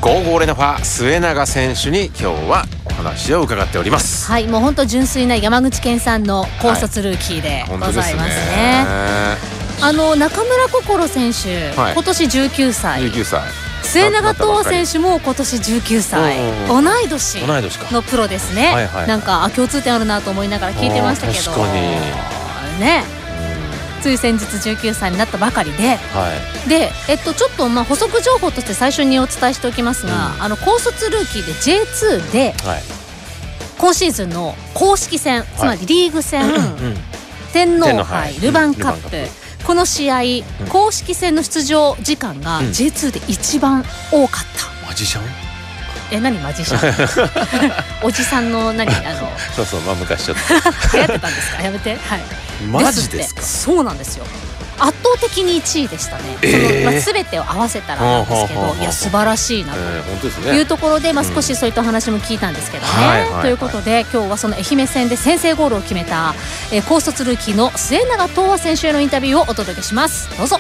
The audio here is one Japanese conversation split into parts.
55レナファ末永選手に今日はお話を伺っております。 はい、もう本当純粋な山口県産の高卒ルーキーでございますね。中村心選手、今年19歳、末永東亜選手も今年19歳、同い年のプロですね。なんか共通点あるなと思いながら聞いてましたけど、 確かにね、つい先日19歳になったばかりで、で、ちょっと補足情報として最初にお伝えしておきますが、高卒ルーキーで J2 で、今シーズンの公式戦、つまりリーグ戦、天皇杯、ルヴァンカップ、この試合、公式戦の出場時間が J2 で一番多かった。 マジシャン？ 何マジシャン？おじさんのそうそう、昔ちょっと流行ってたんですか？やめて。はい。 マジですか？ そうなんですよ。圧倒的に1位でしたね。全てを合わせたらなんですけど、いや素晴らしいなというところで、少しそういった話も聞いたんですけどね。ということで今日はその愛媛戦で先制ゴールを決めた高卒ルーキーの末永東亜選手へのインタビューをお届けします。どうぞ。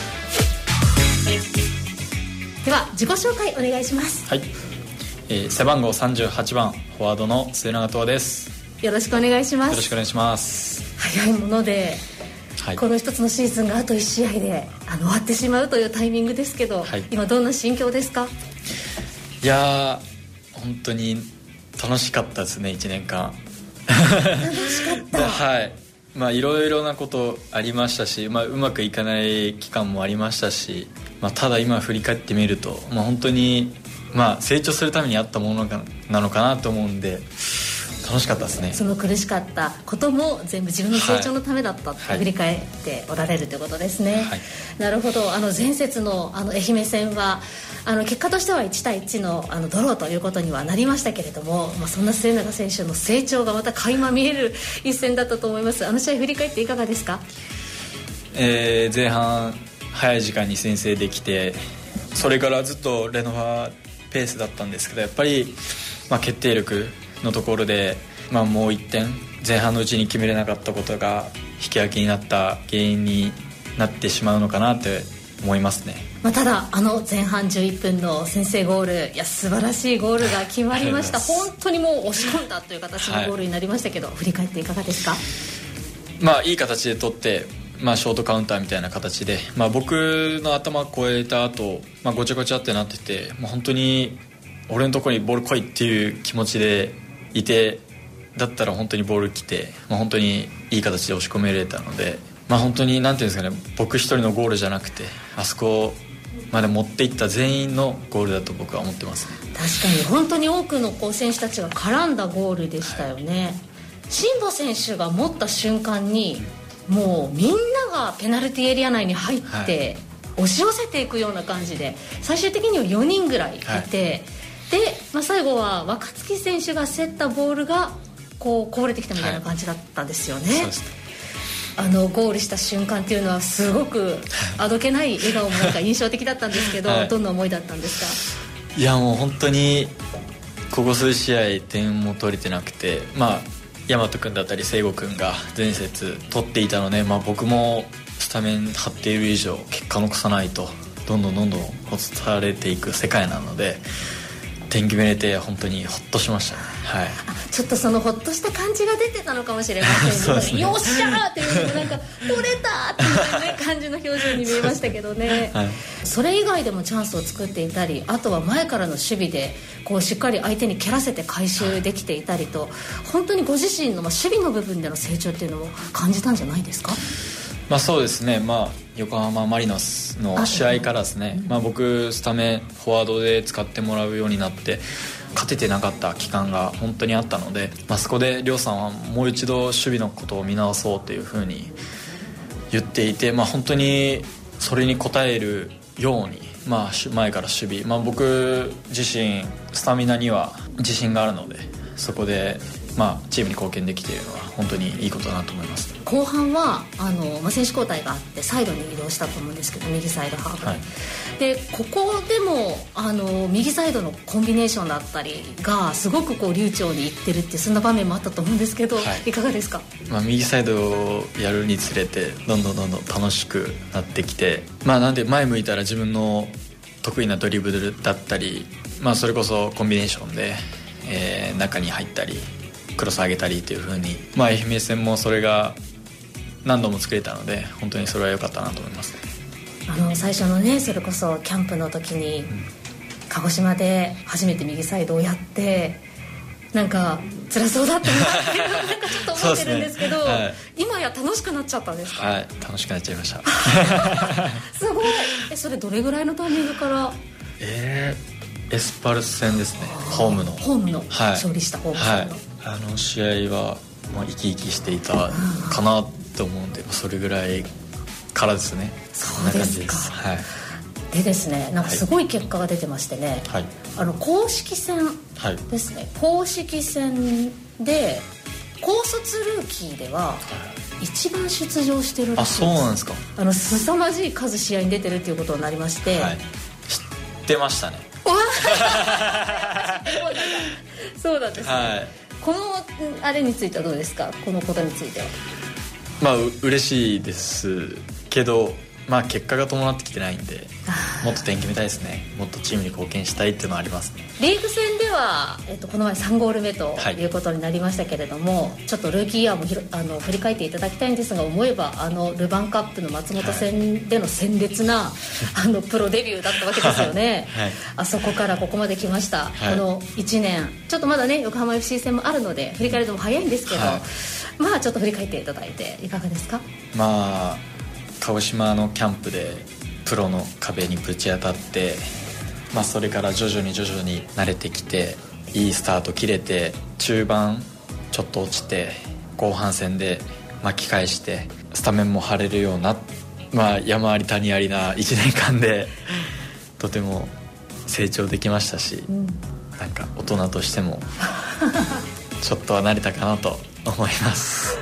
では自己紹介お願いします。 はい、背番号38番フォワードの末永東亜です。 よろしくお願いします。 よろしくお願いします。 早いもので、この一つのシーズンがあと1試合で終わってしまうというタイミングですけど、今どんな心境ですか？ いや本当に楽しかったですね。1年間楽しかったはい、いろいろなことありましたし、うまくいかない期間もありましたし、ただ今振り返ってみると、本当に成長するためにあったものなのかなと思うんで楽しかったですね。 その苦しかったことも全部自分の成長のためだったって振り返っておられるということですね。なるほど。前節の愛媛戦は結果としては1対1のドローということにはなりましたけれども、そんな末永選手の成長がまた垣間見える一戦だったと思います。試合振り返っていかがですか？ 前半早い時間に先制できて、それからずっとレノファペースだったんですけど、やっぱり、決定力のところで、もう1点前半のうちに決めれなかったことが引き分けになった原因になってしまうのかなって思いますね。 ただ前半11分の先制ゴール、いや素晴らしいゴールが決まりました。本当にもう押し込んだという形のゴールになりましたけど、振り返っていかがですか？ いい形で取って、ショートカウンターみたいな形で、僕の頭を越えた後、ごちゃごちゃってなってて、本当に俺のところにボール来いっていう気持ちでいて、だったら本当にボール来て、本当にいい形で押し込めれたので、本当になんていうんですかね、僕一人のゴールじゃなくて、あそこまで持っていった全員のゴールだと僕は思ってますね。 確かに本当に多くの選手たちが絡んだゴールでしたよね。新保選手が持った瞬間にもうみんながペナルティエリア内に入って押し寄せていくような感じで、最終的には4人ぐらいいて、で、最後は若月選手が競ったボールがこぼれてきたみたいな感じだったんですよね。そうですね。ゴールした瞬間っていうのはすごくあどけない笑顔も印象的だったんですけど、どんな思いだったんですか？ いやもう本当にここ数試合点も取れてなくて、大和君だったり聖吾君が前節取っていたので、僕もスタメン張っている以上結果残さないとどんどん落とされていく世界なので、点決めれて本当にホッとしましたね。 ちょっとそのホッとした感じが出てたのかもしれませんね。よっしゃーっていうのも取れたっていう、感じの表情に見えましたけどね。それ以外でもチャンスを作っていたり、あとは前からの守備でしっかり相手に蹴らせて回収できていたりと、本当にご自身の守備の部分での成長っていうのも感じたんじゃないですか？ そうですね。横浜マリノスの試合からですね、僕スタメンフォワードで使ってもらうようになって勝ててなかった期間が本当にあったので、そこで亮さんはもう一度守備のことを見直そうというふうに言っていて、本当にそれに応えるように、前から守備、僕自身スタミナには自信があるので、そこでチームに貢献できているのは本当にいいことだなと思います。 後半は選手交代があってサイドに移動したと思うんですけど、右サイドハーフ、でここでも右サイドのコンビネーションだったりがすごく流暢にいってるっていう、そんな場面もあったと思うんですけど、いかがですか？ 右サイドをやるにつれてどんどん楽しくなってきて、なんで前向いたら自分の得意なドリブルだったり、それこそコンビネーションで、中に入ったりクロス上げたりという風に、愛媛戦もそれが何度も作れたので本当にそれは良かったなと思います。 最初のねそれこそキャンプの時に、鹿児島で初めて右サイドをやってなんか辛そうだったなっていうなんかちょっと思ってるんですけどはい、今や楽しくなっちゃったんですか？ はい、楽しくなっちゃいましたすごい。それどれぐらいのタイミングから？ エスパルス戦ですね。ホームの、はい、 勝利したホーム戦の、 はい、試合は生き生きしていたかなと思うんで、それぐらいからですね。 そうですか。 はい、 でですね、なんかすごい結果が出てましてね、はい、公式戦ですね、はい、公式戦で高卒ルーキーでは一番出場してるらしいです。 あ、そうなんですか。 凄まじい数試合に出てるっていうことになりまして、 はい、知ってましたねそうなんですね、はい、このあれについてはどうですか？このことについては。 嬉しいですけど、結果が伴ってきてないんで、もっと点決めたいですね。もっとチームに貢献したいっていうのはありますね。 リーグ戦では、この前3ゴール目ということになりましたけれども、ちょっとルーキーイヤーも振り返っていただきたいんですが、思えばルヴァンカップの松本戦での鮮烈な、プロデビューだったわけですよね、はい、あそこからここまで来ました、はい、この1年ちょっとまだね横浜 FC 戦もあるので振り返るのも早いんですけど、はい、ちょっと振り返っていただいていかがですか？ 鹿児島のキャンプでプロの壁にぶち当たって、それから徐々に慣れてきていいスタート切れて、中盤ちょっと落ちて後半戦で巻き返してスタメンも張れるような、山あり谷ありな1年間でとても成長できましたし、なんか大人としてもちょっとは慣れたかなと思います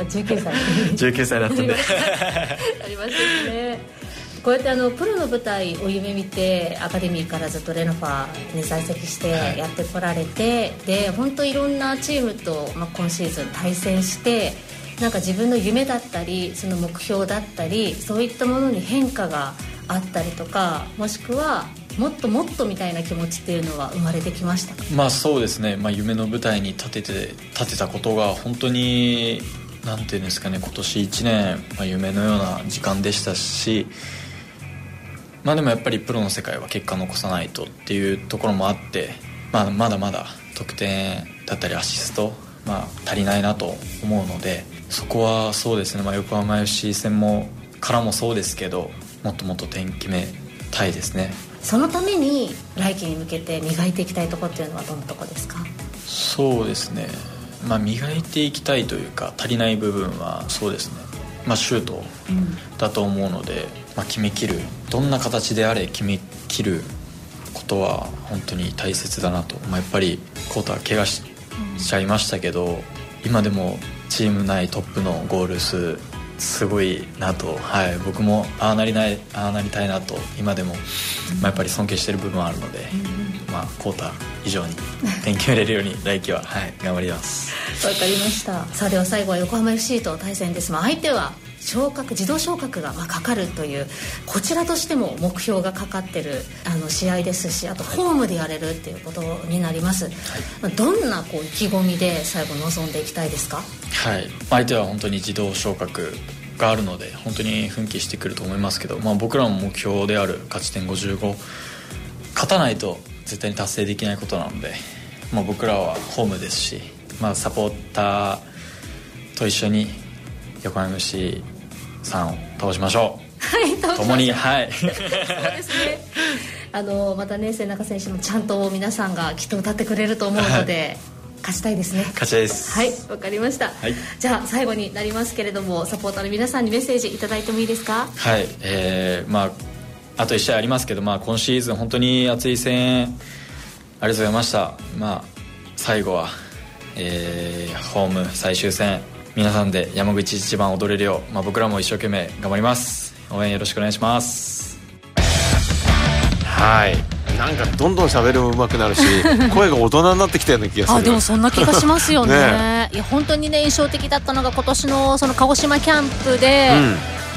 19歳だったんでありましたね。こうやってプロの舞台を夢見てアカデミーからずっとレノファに在籍してやってこられて、で本当いろんなチームと、今シーズン対戦して、なんか自分の夢だったりその目標だったりそういったものに変化があったりとか、もしくはもっともっとみたいな気持ちっていうのは生まれてきましたか？ そうですね、夢の舞台に立てたことが本当になんていうんですかね、今年1年、夢のような時間でしたし、でもやっぱりプロの世界は結果残さないとっていうところもあって、まだまだ得点だったりアシスト、足りないなと思うので、そこはそうですね、横浜 FC 戦からもそうですけど、もっともっと点決めたいですね。 そのために来季に向けて磨いていきたいところっていうのはどんなところですか？ そうですね、磨いていきたいというか足りない部分はそうですね、シュートだと思うので、決めきる、どんな形であれ決めきることは本当に大切だなと、やっぱりコータ怪我しちゃいましたけど、今でもチーム内トップのゴール数すごいなと、僕もああなりたいなと今でも、やっぱり尊敬してる部分はあるので、コータ以上に点決めれるように来季は、頑張ります。 わかりました。さあでは最後は横浜 FC と対戦です。相手は自動昇格がかかるという、こちらとしても目標がかかってる試合ですし、あとホームでやれるっていうことになります、どんな意気込みで最後臨んでいきたいですか？ 相手は本当に自動昇格があるので本当に奮起してくると思いますけど、僕らの目標である勝ち点55、勝たないと絶対に達成できないことなので、僕らはホームですし、サポーターと一緒に横浜 FC さんを倒しましょう。共にそうですねまたね、瀬中選手もちゃんと皆さんがきっと歌ってくれると思うので、勝ちたいですね。 勝ちたいです。 わかりました、じゃあ最後になりますけれども、サポーターの皆さんにメッセージいただいてもいいですか？ あと1試合ありますけど、今シーズン本当に熱い声援ありがとうございました。最後は、ホーム最終戦皆さんで山口一番踊れるよう、僕らも一生懸命頑張ります。応援よろしくお願いします。 なんかどんどん喋るも上手くなるし声が大人になってきたような気がする。 でもそんな気がしますよねいや本当にね、印象的だったのが今年のその鹿児島キャンプで、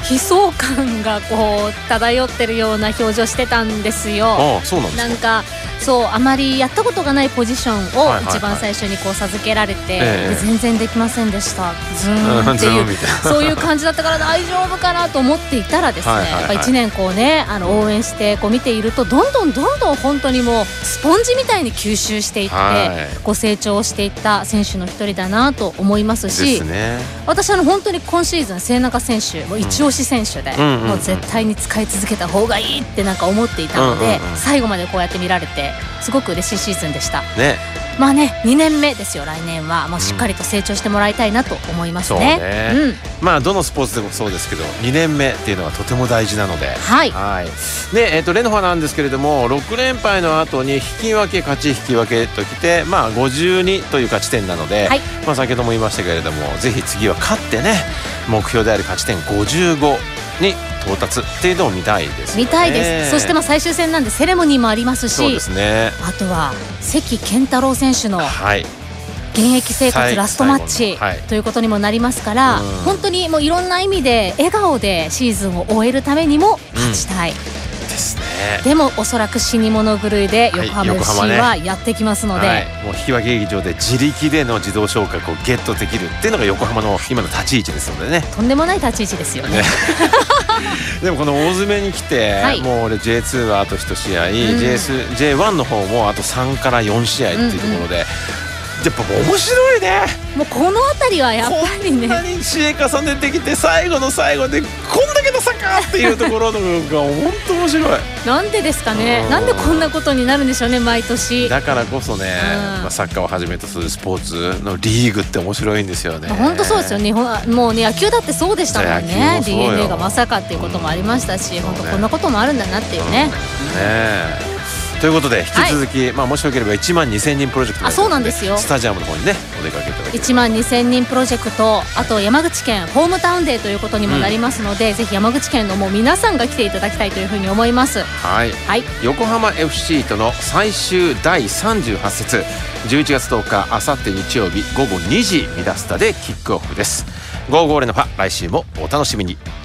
悲壮感がこう漂ってるような表情してたんですよ。 そうなんですか。 なんかそうあまりやったことがないポジションを一番最初にこう授けられて、で全然できませんでしたズーンっていうそういう感じだったから大丈夫かなと思っていたらですね、やっぱ1年こうね応援してこう見ているとどんどん本当にもうスポンジみたいに吸収していって、こう成長していった選手の一人だなと思いますし、 ですね、 私本当に今シーズン末永選手もう一押し選手で、もう絶対に使い続けた方がいいってなんか思っていたので、最後までこうやって見られてすごく嬉しいシーズンでしたね。まあね2年目ですよ。来年はもうしっかりと成長してもらいたいなと思いますね。 まあどのスポーツでもそうですけど2年目っていうのはとても大事なので、でレノファなんですけれども6連敗の後に引き分け勝ち引き分けときて、まあ52という勝ち点なので、まあ先ほども言いましたけれどもぜひ次は勝ってね目標である勝ち点55に到達っていうのを見たいですよね。見たいです。 そして最終戦なんでセレモニーもありますし、 そうですね、 あとは関健太郎選手の現役生活ラストマッチということにもなりますから、本当にもういろんな意味で笑顔でシーズンを終えるためにも勝ちたいですね。 でもおそらく死に物狂いで横浜 FC はやってきますので、 もう引き分け劇場で自力での自動昇格をゲットできるっていうのが横浜の今の立ち位置ですのでね。 とんでもない立ち位置ですよね。 でもこの大詰めに来て、もう俺 J2 はあと1試合、J1 の方もあと3から4試合っていうところで、やっぱ面白いね。もうこの辺りはやっぱりね、 こんなに試合重ねてきて最後の最後でこんだけの差かっていうところのが本当面白い。 なんでですかね。なんでこんなことになるんでしょうね毎年。 だからこそね、サッカーをはじめとするスポーツのリーグって面白いんですよね。 本当そうですよ。日本もうね野球だってそうでしたもんね。DNA がまさかっていうこともありましたし、本当こんなこともあるんだなっていうね。 ということで引き続き、もしよければ1万2000人プロジェクト、 そうなんですよ。 スタジアムの方にねお出かけいただき 1万2000人プロジェクト、あと山口県ホームタウンデーということにもなりますので、ぜひ山口県のもう皆さんが来ていただきたいというふうに思います。 横浜 FC との最終第38節11月10日あさって日曜日午後2時ミラスタでキックオフです。55レノファ来週もお楽しみに。